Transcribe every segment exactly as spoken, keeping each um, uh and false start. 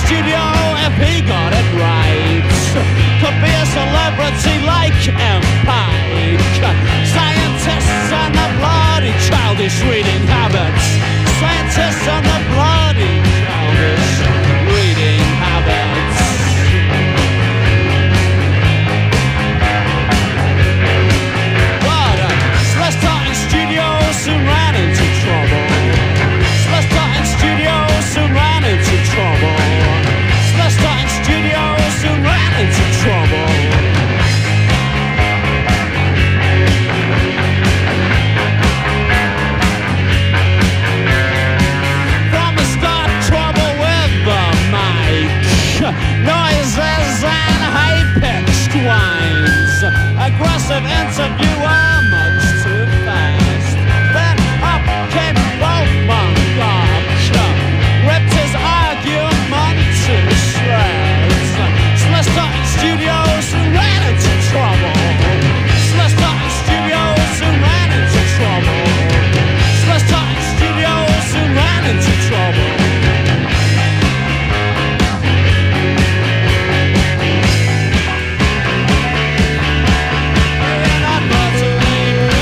studio if he got it right. Could be a celebrity like M. Pike. Scientists and the bloody childish reading habits. Scientists and the bloody childish reading habits. But uh, Celesta in studio soon ran into trouble. Celesta in studio soon ran into trouble. Celesta in studio soon ran into trouble. From the start, trouble with the mic. Noises and high-pitched whines. Aggressive interviewer, much too fast. Then up came Wolfman Gotch, ripped his argument to shreds. Celesta in studios ran into trouble. Celesta in studios ran into trouble. Celesta in studios ran into trouble. And I'm not to leave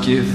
like you.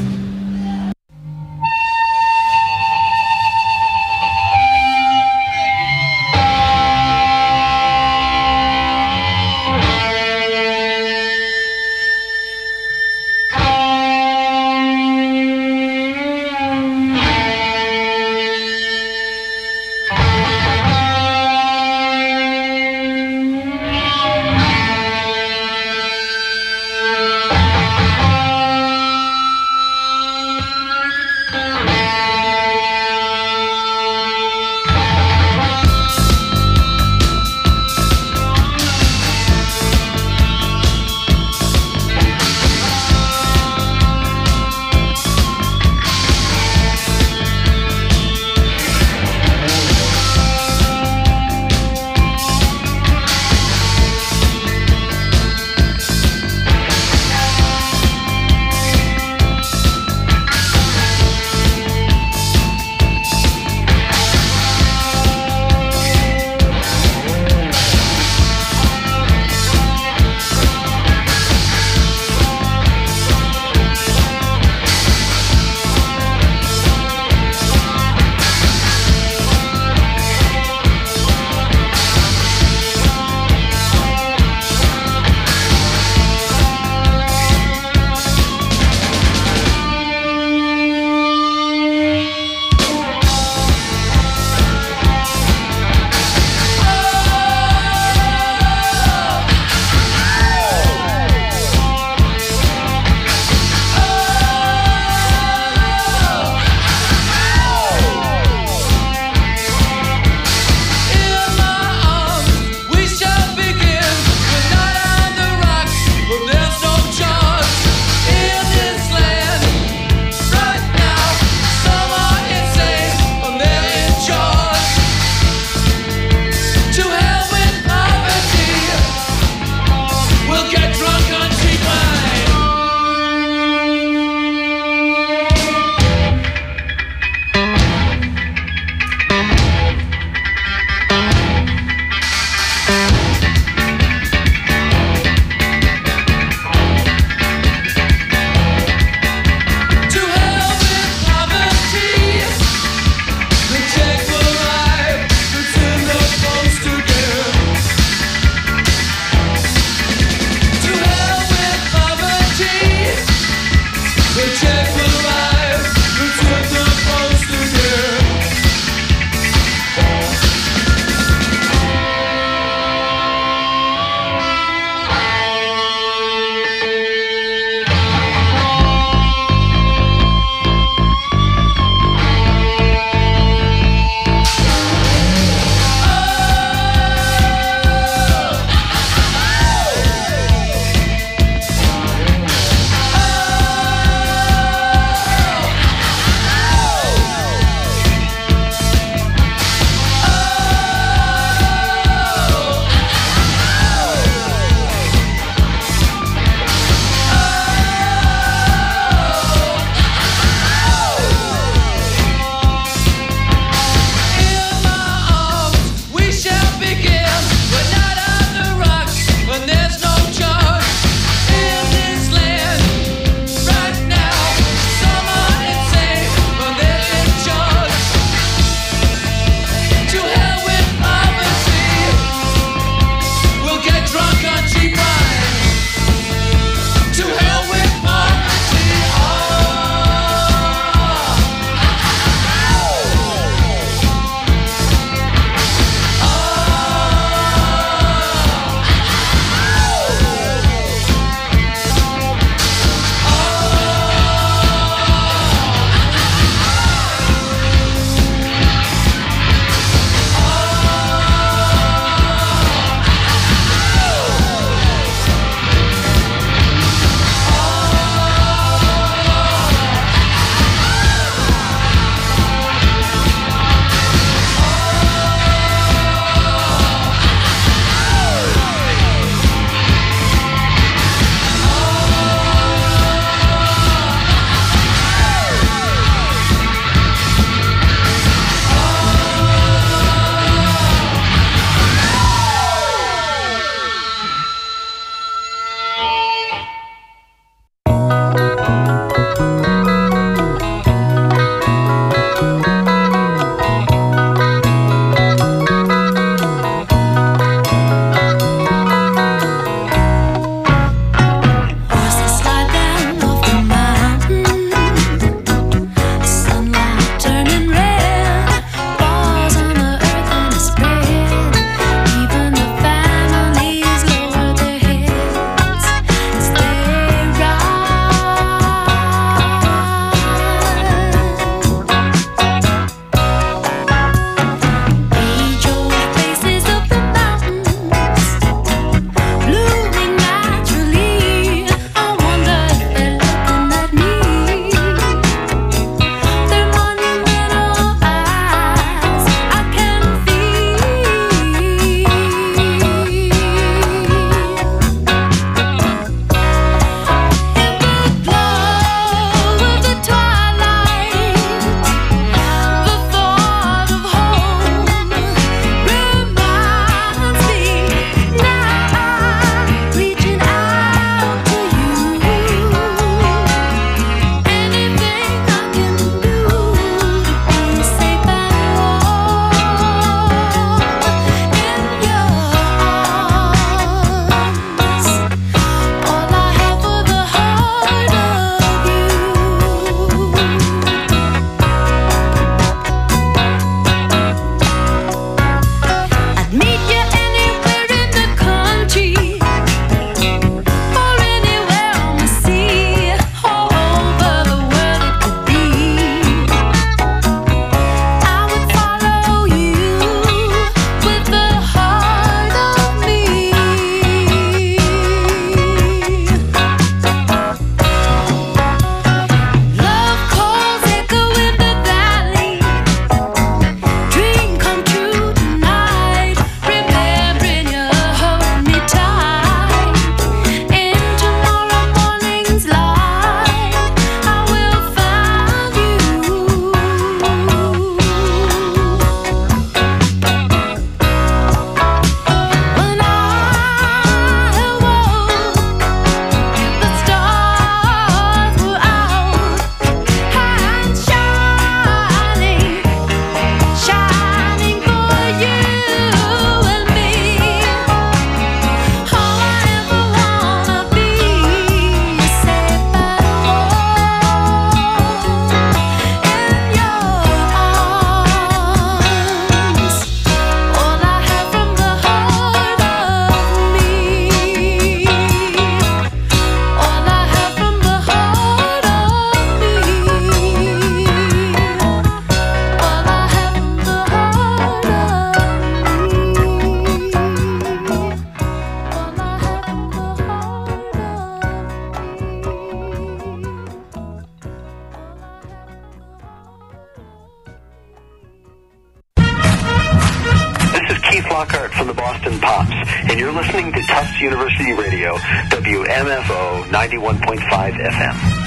Lockhart from the Boston Pops, and you're listening to Tufts University Radio, W M F O ninety-one point five F M.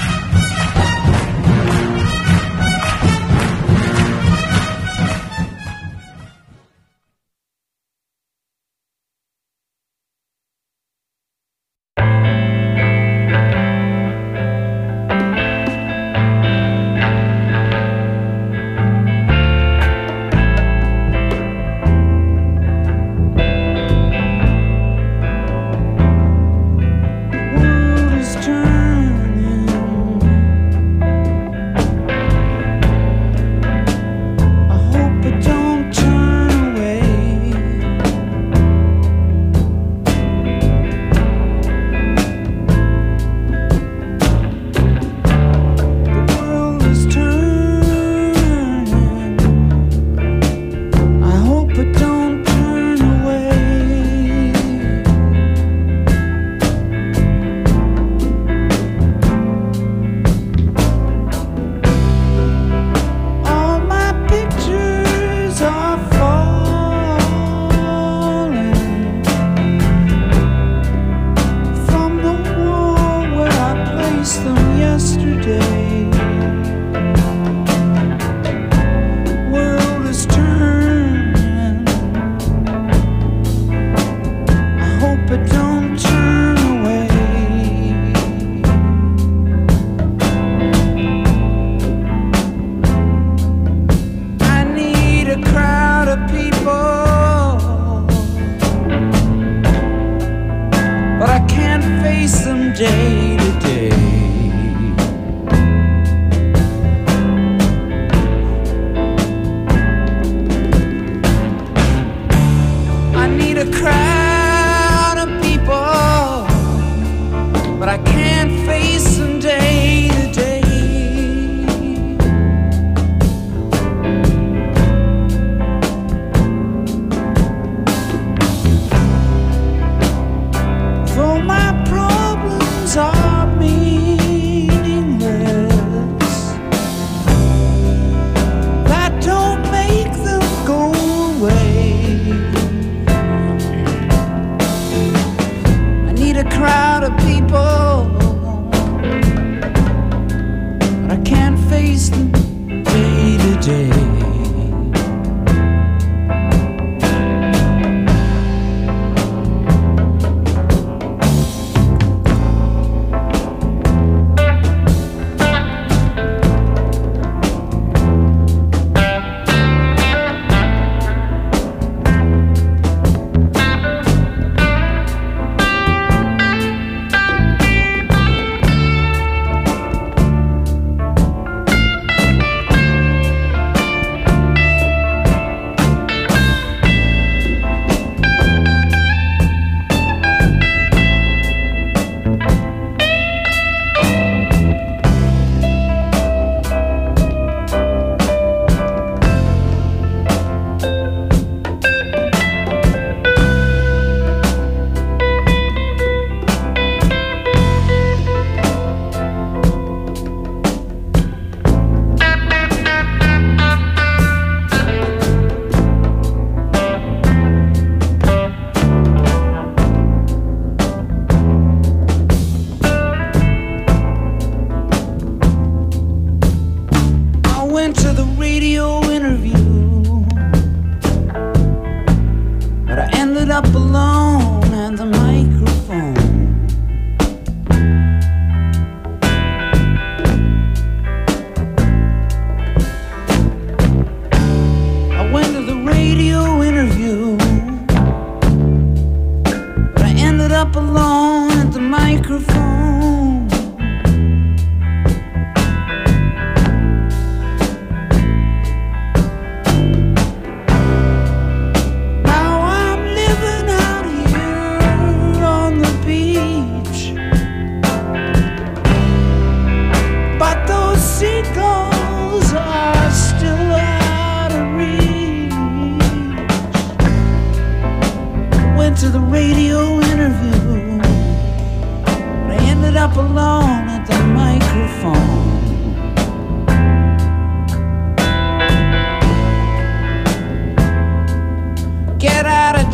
Get out of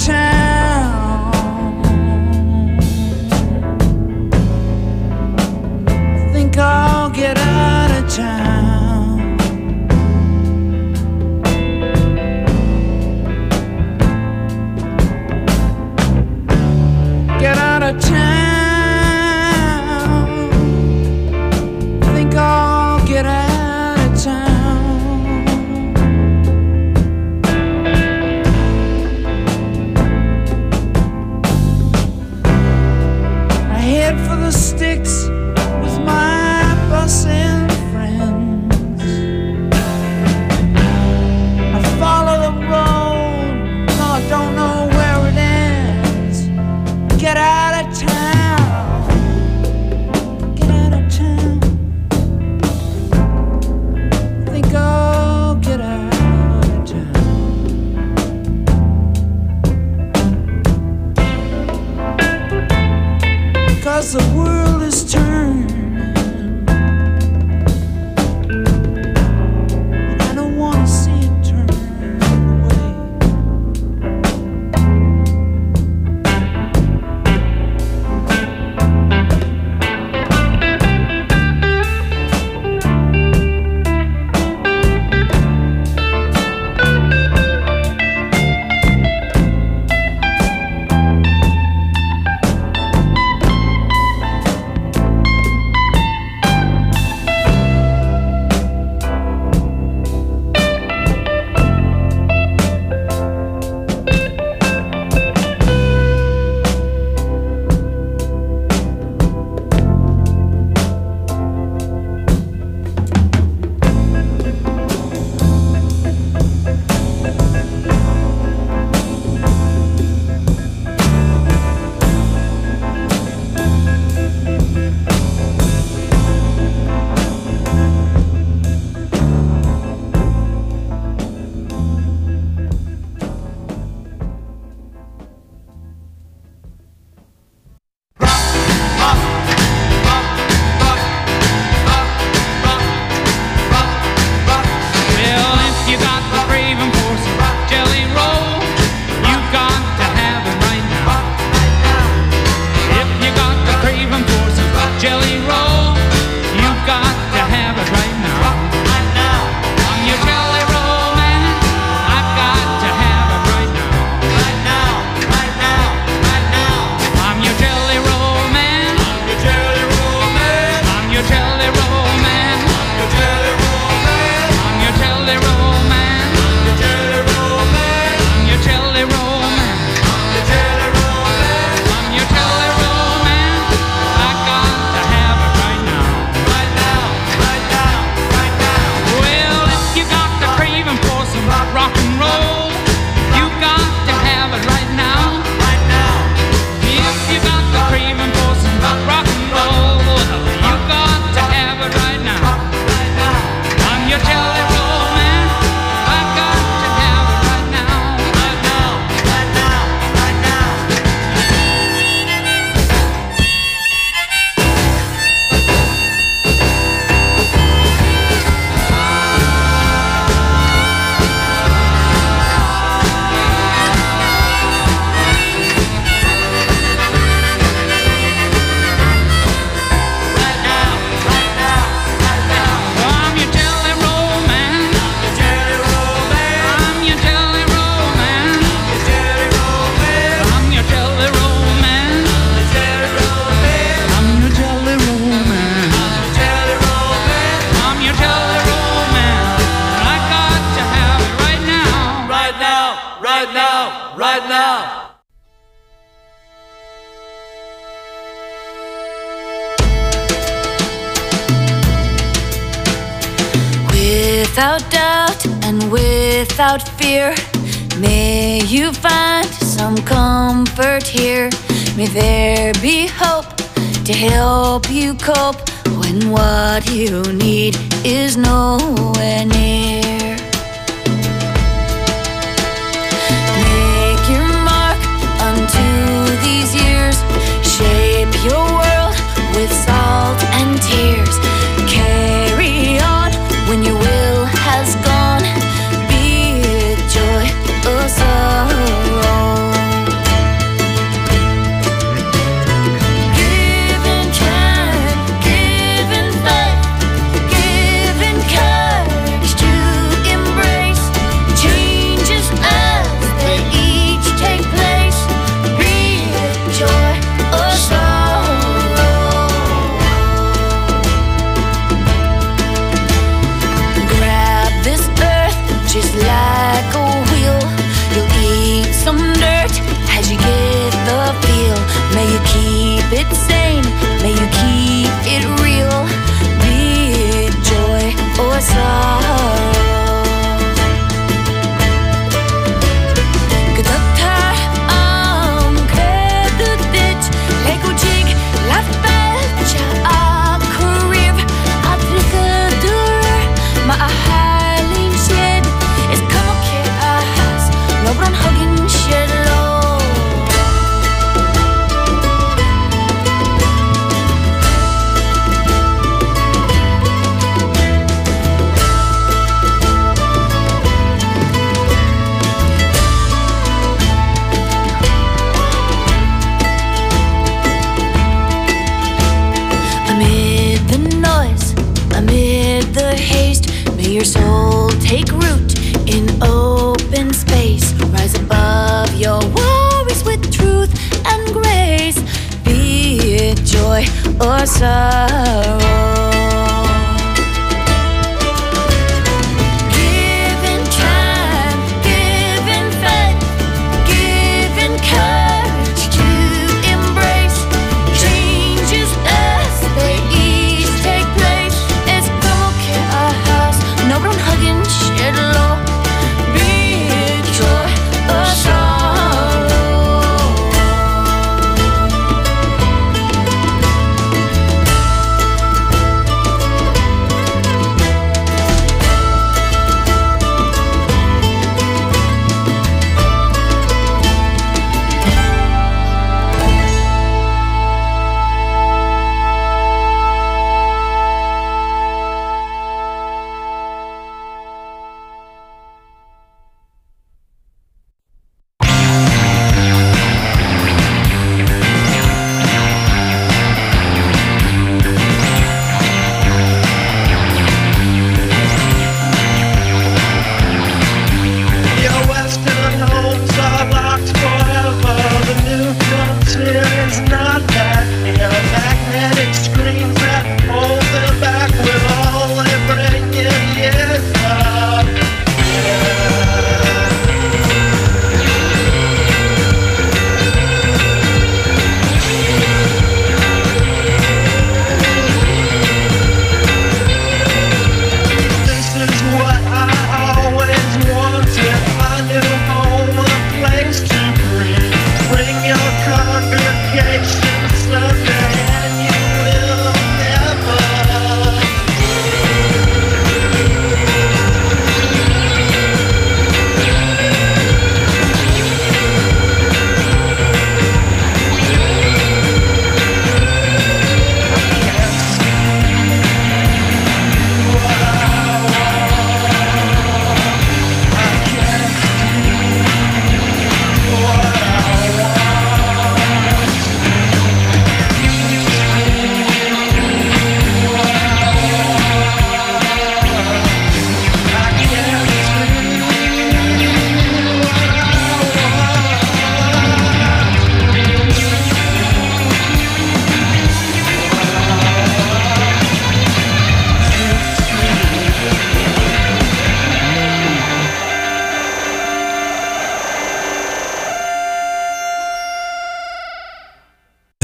you got the craving for some jelly roll, you got to have it right now. If you got the craving for some jelly roll, you got to have it right now. I'm your jelly roll man, I've got to have it right now. Right now, right now, right now. I'm your jelly roll man, I'm your jelly roll man, I'm your jelly roll man, I'm your jelly roll man, I'm your jelly roll man, I'm your jelly roll man, I'm your jelly roll man, I'm your jelly roll man, I'm your jelly roll man. I got to have it right now. Right now, right now, right now. Well, if you got the craving for some rock and roll, you got to have it right now. Right now. If you got the craving for some rock and roll, you got to have it right now. Right now. I'm your jelly roll man. I got to have it right now. Right now, right now, right now. I'm your jelly roll man. I'm your jelly roll man. I'm your jelly roll man. I'm your jelly roll man. I'm your jelly roll man. I got to have it right now. Right now, right now, right now. Without doubt and without fear, may you find some comfort here. May there be hope to help you cope when what you need is nowhere near. Make your mark unto these years, shape your world with salt and tears. Carry on when your will has gone, be it joy or sorrow. Given time, given faith, given courage to embrace changes as they each take place, be it joy or sorrow. Grab this earth just like a wheel. You'll eat some dirt as you get the feel. May you keep it sane, may you keep it real, be it joy or sorrow. Kıdakta am kredit lekujig lafetcha akriv atrikadur maahalin shed is como que ahas lobron hogin shedlo. Amid the noise, amid the haste, may your soul take root in open space. Rise above your worries with truth and grace, be it joy or sorrow. Given time, given faith, given courage to embrace changes as they each take place. Es como que ahas no bron hugin shedlo, be it joy or sorrow.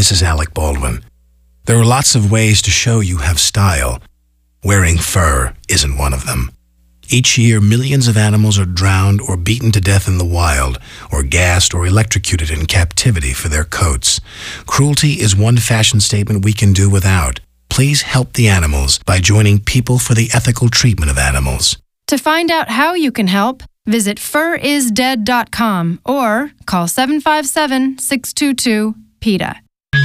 this is Alec Baldwin. There are lots of ways to show you have style. Wearing fur isn't one of them. Each year, millions of animals are drowned or beaten to death in the wild, or gassed or electrocuted in captivity for their coats. Cruelty is one fashion statement we can do without. Please help the animals by joining People for the Ethical Treatment of Animals. To find out how you can help, visit fur is dead dot com or call seven five seven, six two two, PETA.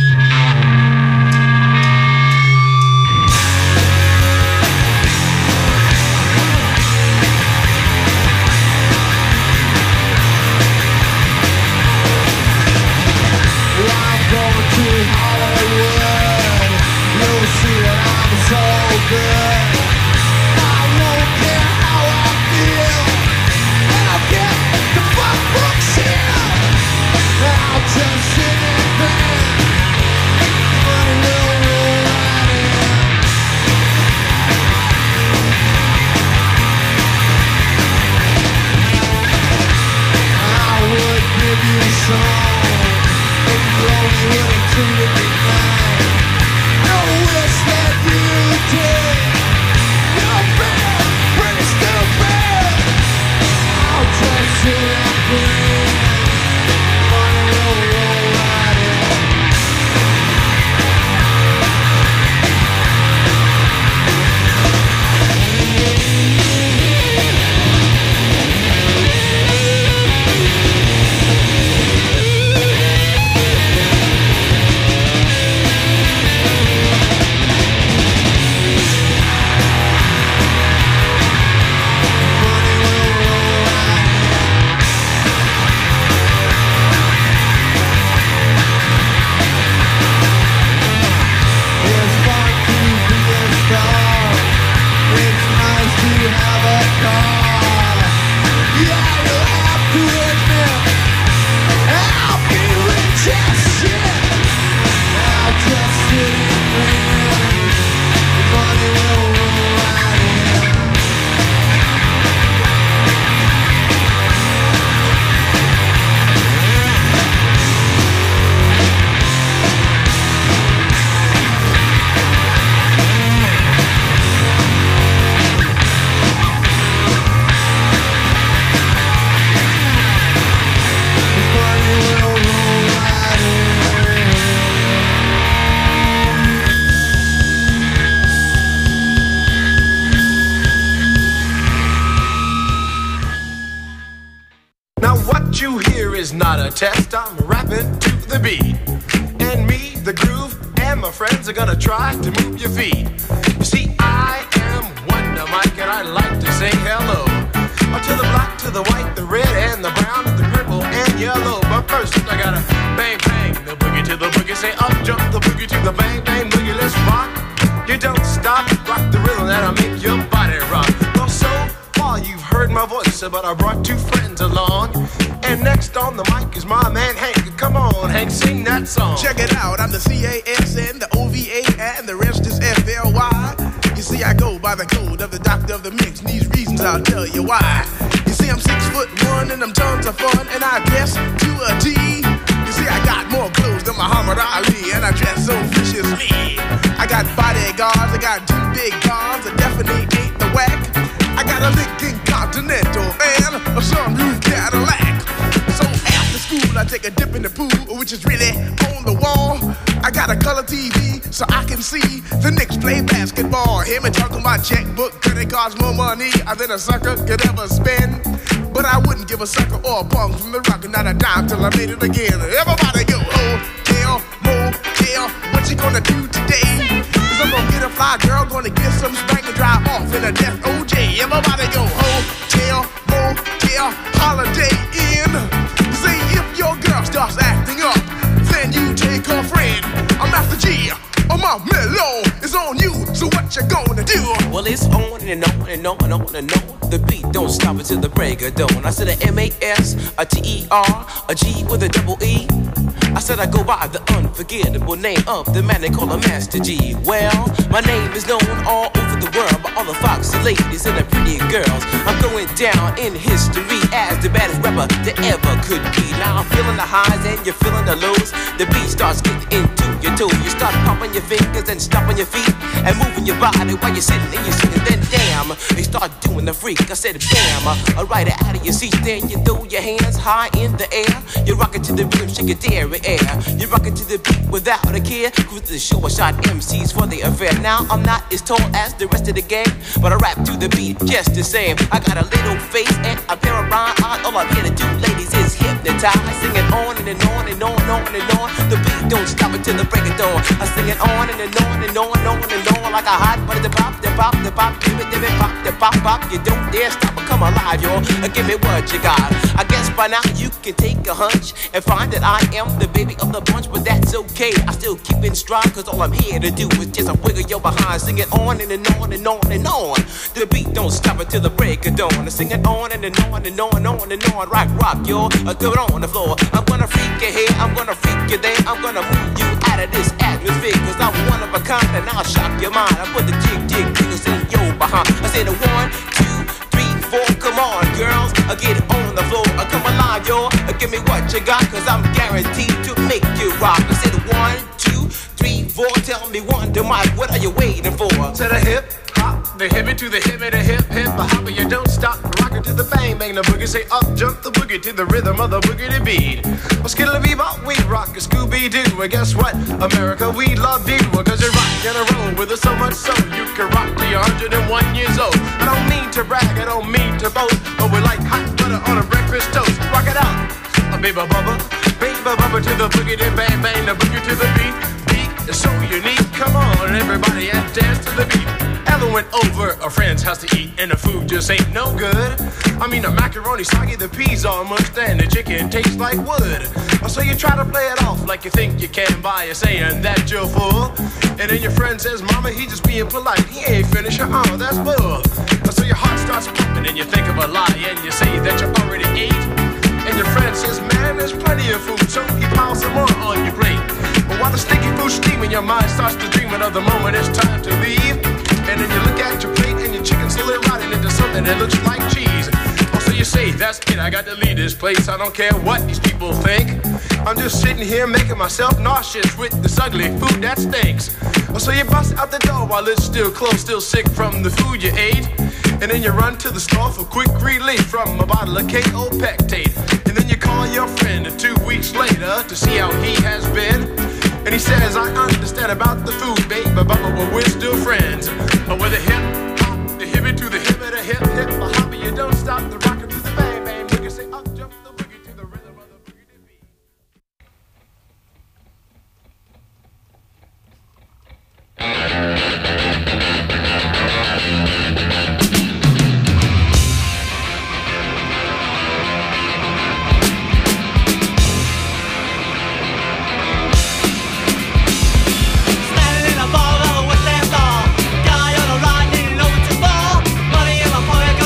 Test, I'm rapping to the beat. And me, the groove, and my friends are gonna try to move your feet. You see, I am Wonder Mike, and I like to say hello. Or to the black, to the white, the red, and the brown, the purple, and yellow. But first, I gotta bang, bang, the boogie to the boogie. Say up, jump the boogie to the bang, bang, boogie. Let's rock. You don't stop, rock the rhythm that'll make your body rock. Well, so far you've heard my voice, but I brought two friends along. And next on the mic is my man Hank. Come on, Hank, sing that song. Check it out, I'm the C A S N, the O V A, and the rest is F L Y. You see, I go by the code of the doctor of the mix, and these reasons I'll tell you why. You see, I'm six foot one, and I'm tons of fun, and I dress to a T. You see, I got more clothes than Muhammad Ali, and I dress so viciously. I got bodyguards, I got two big guns, I definitely ain't the whack. I got a Lincoln Continental and a sunroof Cadillac. So after school, I take a dip in the pool, which is really on the wall. I got a color T V so I can see the Knicks play basketball. Hear me talking about checkbook, cause it costs more money than a sucker could ever spend. But I wouldn't give a sucker or a punk from the rock, not a dime till I made it again. Everybody go, hotel, motel, what you gonna do today? Cause I'm gonna get a fly girl, gonna get some spank and drive off in a death O J. Everybody go, hotel, motel, holiday inn. See if your girl starts acting up, then you take her friend. I'm Master G, or my mellow is on you, so what you gonna do? Well, it's on and on and on and on and on. The beat don't stop until the break of dawn. I said a M A S, a T E R, a G with a double E. I said I go by the unforgettable name of the man they call a Master G. Well, my name is known all over the world by all the foxy ladies and the pretty girls. I'm going down in history as the baddest rapper that ever could be. Now I'm feeling the highs and you're feeling the lows. The beat starts getting into your toe. You start popping your fingers and stomping your feet and moving your body while you're sitting and you're sitting. Then damn, they start doing the freak. I said bam, alright, out of your seat. Then you throw your hands high in the air. You rock it to the rhythm, shake your dairy air. You rock it to the beat without a care. Cruise the show, I shot M Cs for the affair. Now I'm not as tall as the rest of the gang, but I rap to the beat just the same. I got a little face and a pair of rhyme eyes. All I'm here to do, ladies, is hypnotize. I sing it on and, and on and on and on and on. The beat don't stop until the break of dawn. I sing it on and, and on and on and on and on like a hot butter. The pop, the pop, the pop, give it, give it, pop, the pop, pop. You don't dare stop or come alive, y'all. Give me what you got. I guess by now you can take a hunch and find that I am the baby of the bunch, but that's okay. I still keep in stride, cause all I'm here to do is just a wiggle your behind. Sing it on and, and on and on and on. The beat don't stop until the break of dawn. I sing it on and, and on and on and on and on. Rock, rock, y'all. I do it on the floor. I'm gonna freak you here, I'm gonna freak you there. I'm gonna move you out of this atmosphere, cause I'm one of a kind and I'll shock your mind. I put the jig, jig, jiggles in your behind. I said a one, two, three, four. Come on, girls, I get it on the floor. I come alive, y'all. Give me what you got, cause I'm guaranteed to make you rock. I said one, two, three, four. Tell me one, to Mike, what are you waiting for? To the hip hop, the hippie to the hippie, the hip hip, the hopper, you don't stop. Rock it to the bang bang, the boogie say up, jump the boogie to the rhythm of the boogie to beat. Well, skittle bebop, we rock a Scooby Doo. And guess what? America, we love you, cause you rock in a row with us so much so you can rock till you're one hundred and one years old. I don't mean to brag, I don't mean to boast, but we're like hot butter on a breakfast toast. Rock it out, a baby bubba, baby bubba to the boogie, then bang bang, the boogie to the beat. Beat is so unique, come on everybody and dance to the beat. Ever went over a friend's house to eat and the food just ain't no good? I mean the macaroni soggy, the peas are mushed and the chicken tastes like wood. So you try to play it off like you think you can by you saying that you're full. And then your friend says, mama, he just being polite, he ain't finished, oh, that's bull. So your heart starts pumping and you think of a lie and you say that you already ate. And your friend says, man, there's plenty of food, so he piles some more on your plate. But while the sticky food's steaming, your mind starts to dreaming of the moment it's time to leave. And then you look at your plate and your chicken's slowly rotting into something that looks like cheese. So you say, that's it, I got to leave this place. I don't care what these people think. I'm just sitting here making myself nauseous with this ugly food that stinks. So you bust out the door while it's still closed, still sick from the food you ate. And then you run to the store for quick relief from a bottle of K O Pectate. And then you call your friend two weeks later to see how he has been. And he says, I understand about the food, baby, but we're still friends. But with a hip hop, the hippie to the hippie, the hip hip, the hopper, you don't stop the rocker to the bang bang. You can say up jump the boogie to the rhythm of the boogie to beat. Standing in a bar of a West End bar, guy on a ride, didn't know what to for. Money in my pocket,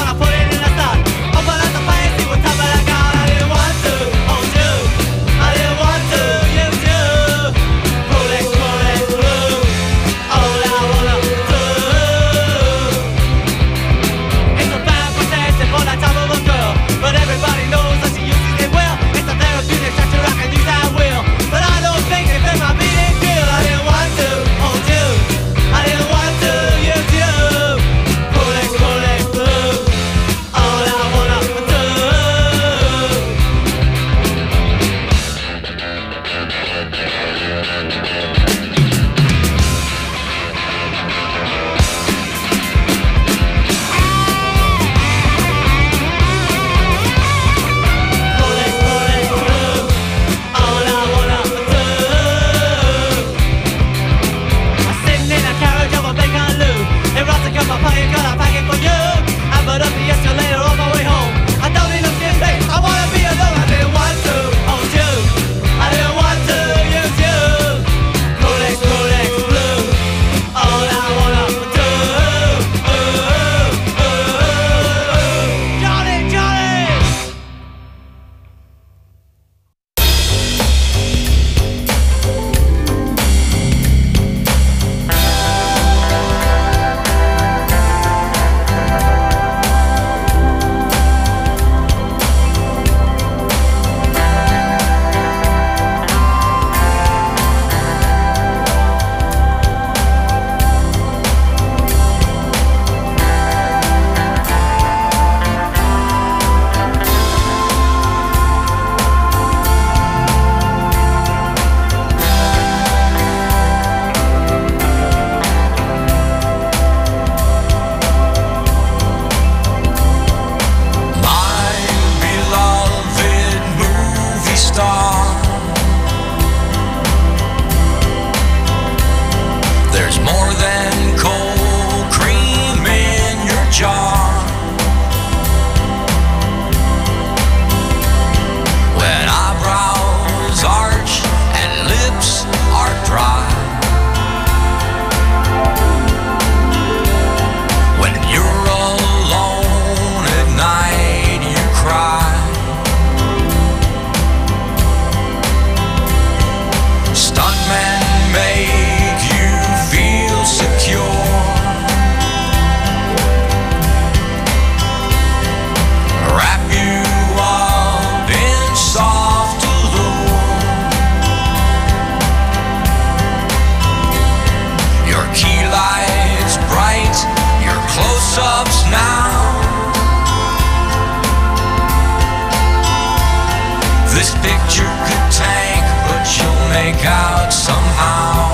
picture could tank, but you'll make out somehow.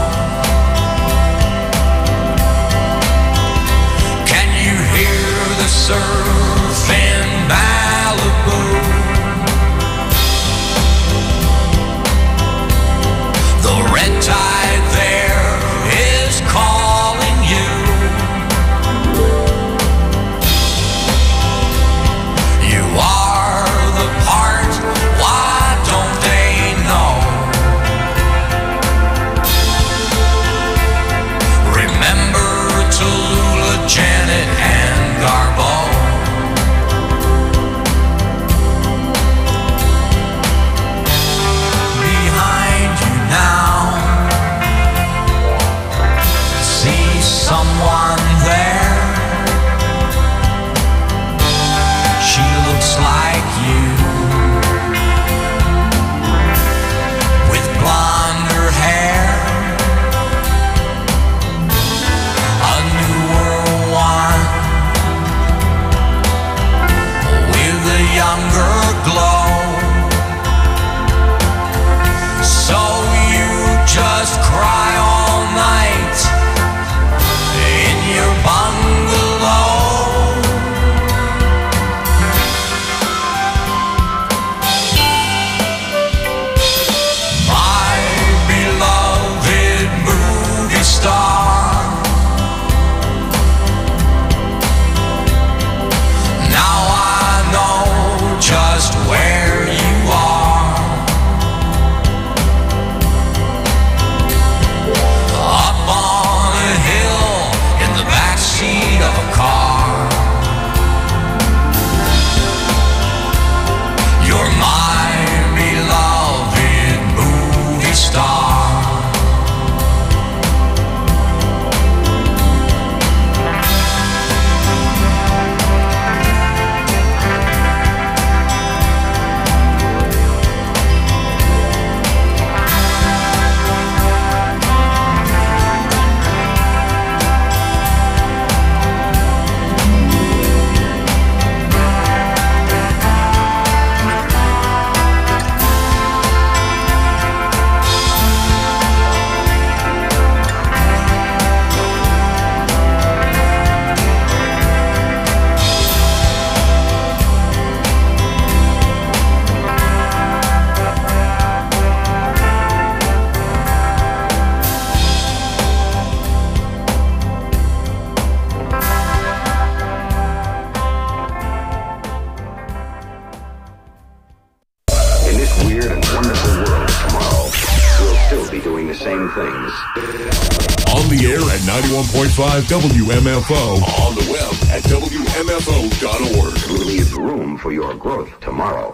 Can you hear the surf in Malibu? The red tide there is calling you. You are the part, why don't they know? Remember Tallulah, Janet, and Garbo. Behind you now, see someone there. She looks like you, with blonder hair, a newer one, with a younger glow. So you just cry all night in your bungalow. My beloved movie star, now I know just where you are. Up on a hill in the backseat of a car. You're my beloved movie star. In this weird and wonderful world tomorrow, we'll still be doing the same things. On the air at ninety-one point five W M F O. On the web at W M F O dot org. We'll leave room for your growth tomorrow.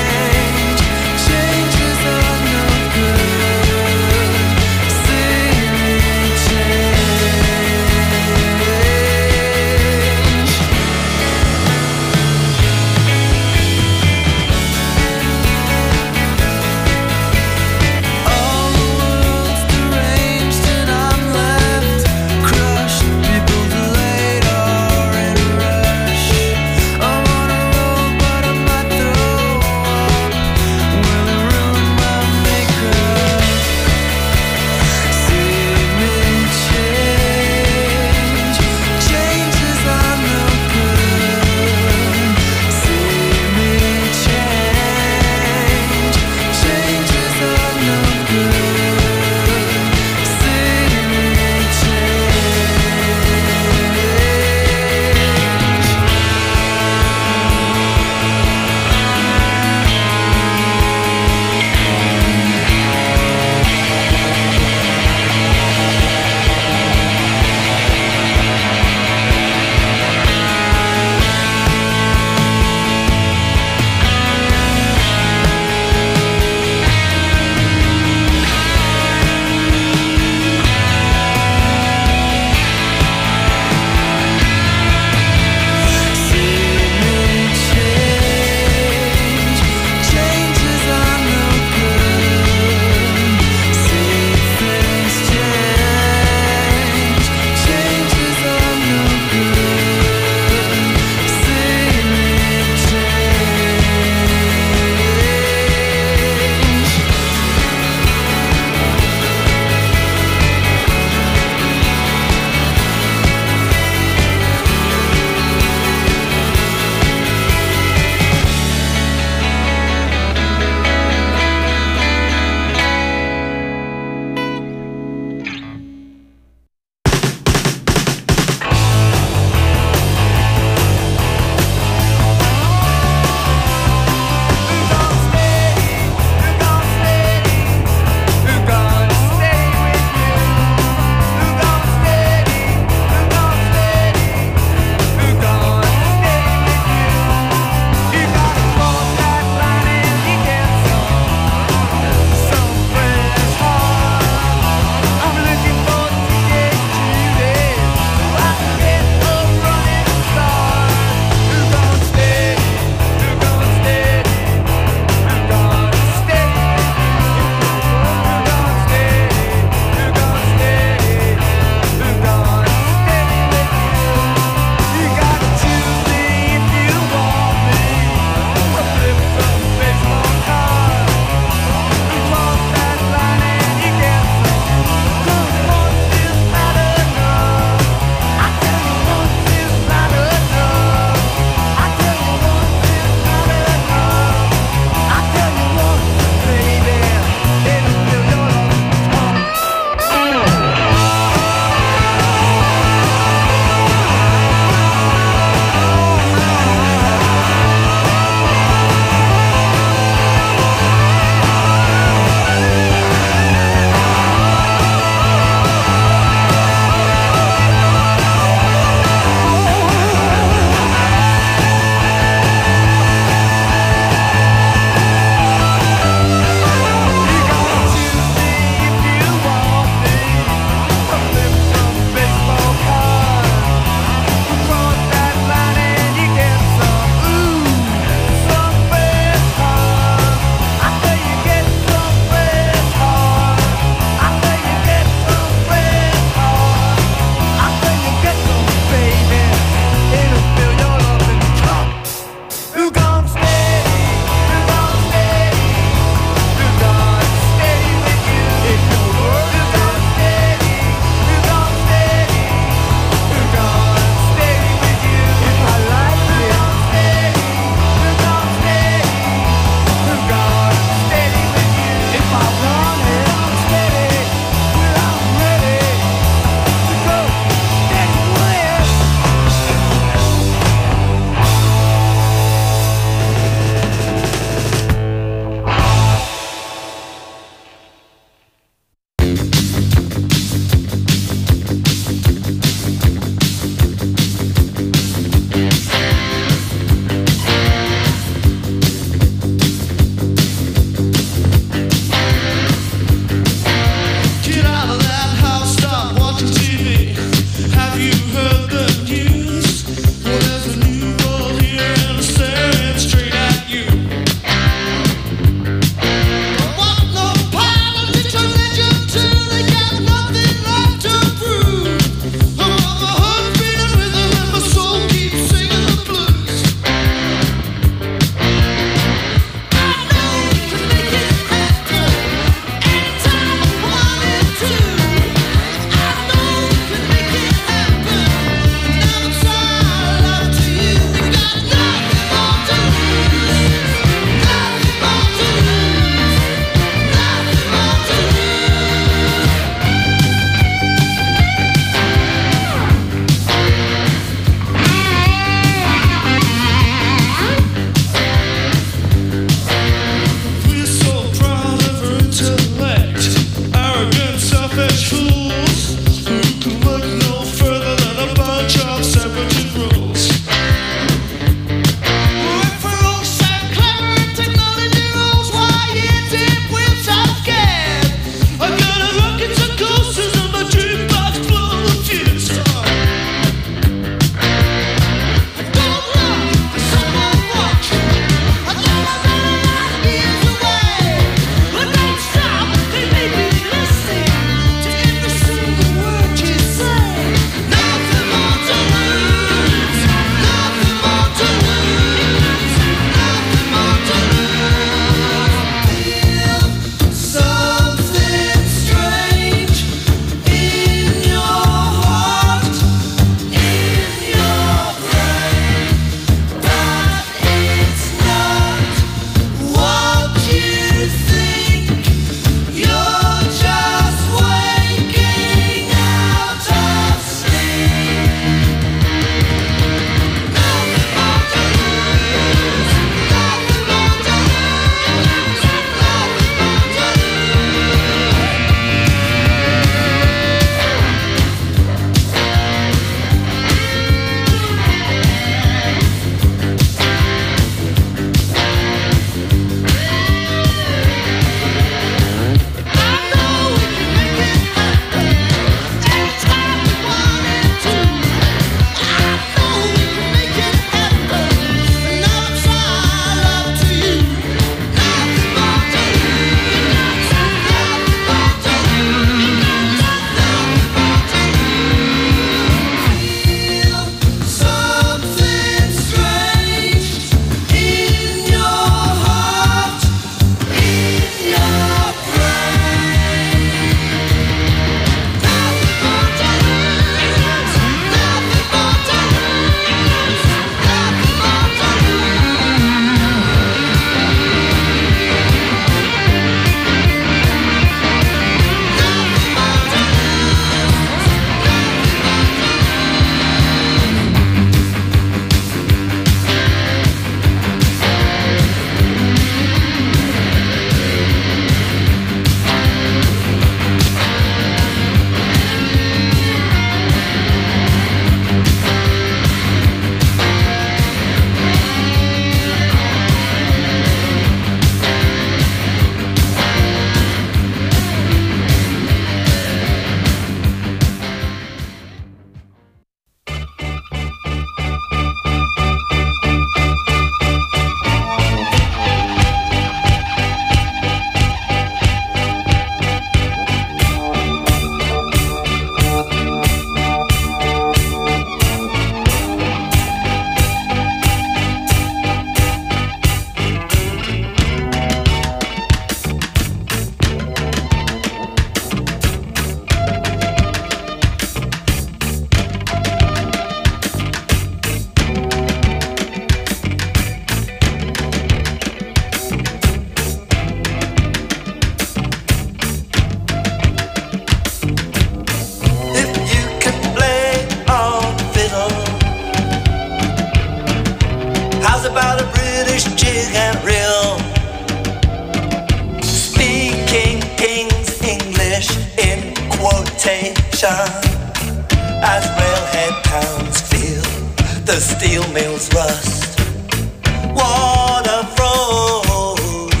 destruction as railhead towns feel the steel mills rust. Water froze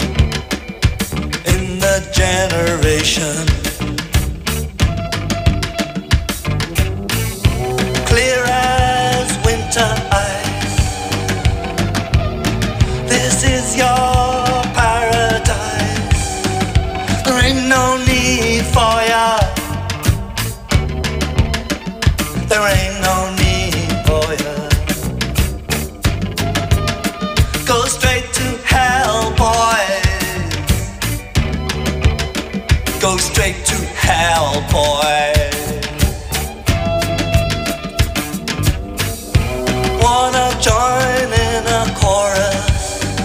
in the generation. Clear as winter ice. This is your paradise. There ain't no need for ya. There ain't no need for ya. Go straight to hell, boys. Go straight to hell, boys. Wanna join in a chorus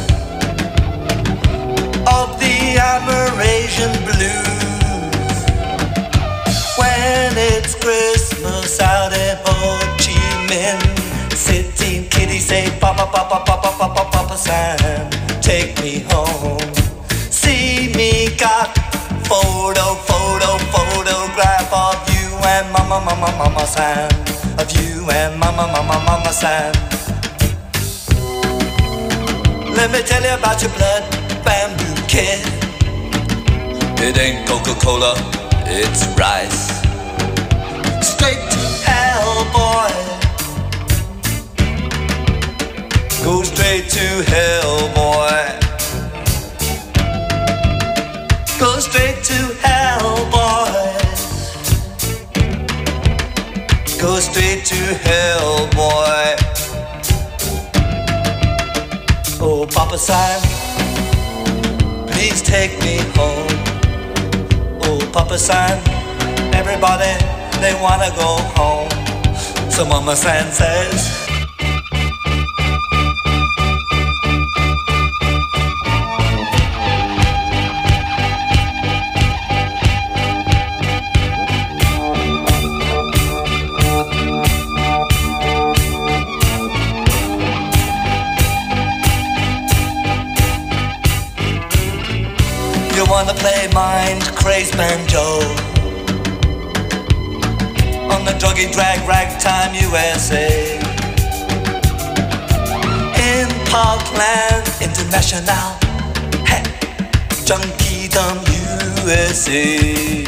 of the Amerasian blues when it's Christmas out in Ho Chi Minh City. Kitties say Papa, Papa, Papa, Papa, Papa Sam, take me home. See me got photo, photo, photograph of you and Mama, Mama, Mama Sam. Of you and Mama, Mama, Mama Sam. Let me tell you about your blood bamboo kid. It ain't Coca-Cola, it's rice. Straight to hell, boy. Go straight to hell, boy. Go straight to hell, boy. Go straight to hell, boy. Oh, Papa Sam, please take me home. Oh, Papa Sam, everybody, they wanna go home. So Mama Sam says, wanna play mind crazed banjo on the druggy drag ragtime U S A in Parkland International, hey, Junkiedom U S A,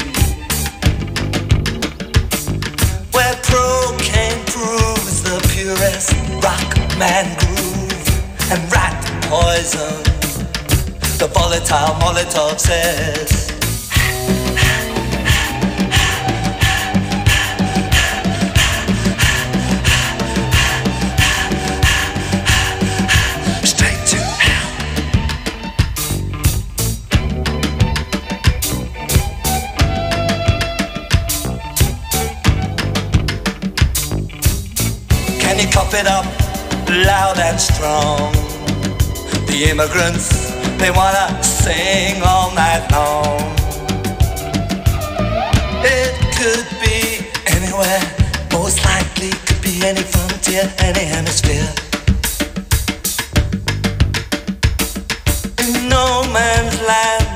where cocaine proves the purest rock man groove and rat poison. The volatile Molotov says, straight to hell. Can you cop it up loud and strong? The immigrants, they wanna sing all night long. It could be anywhere, most likely could be any frontier, any hemisphere. In no man's land,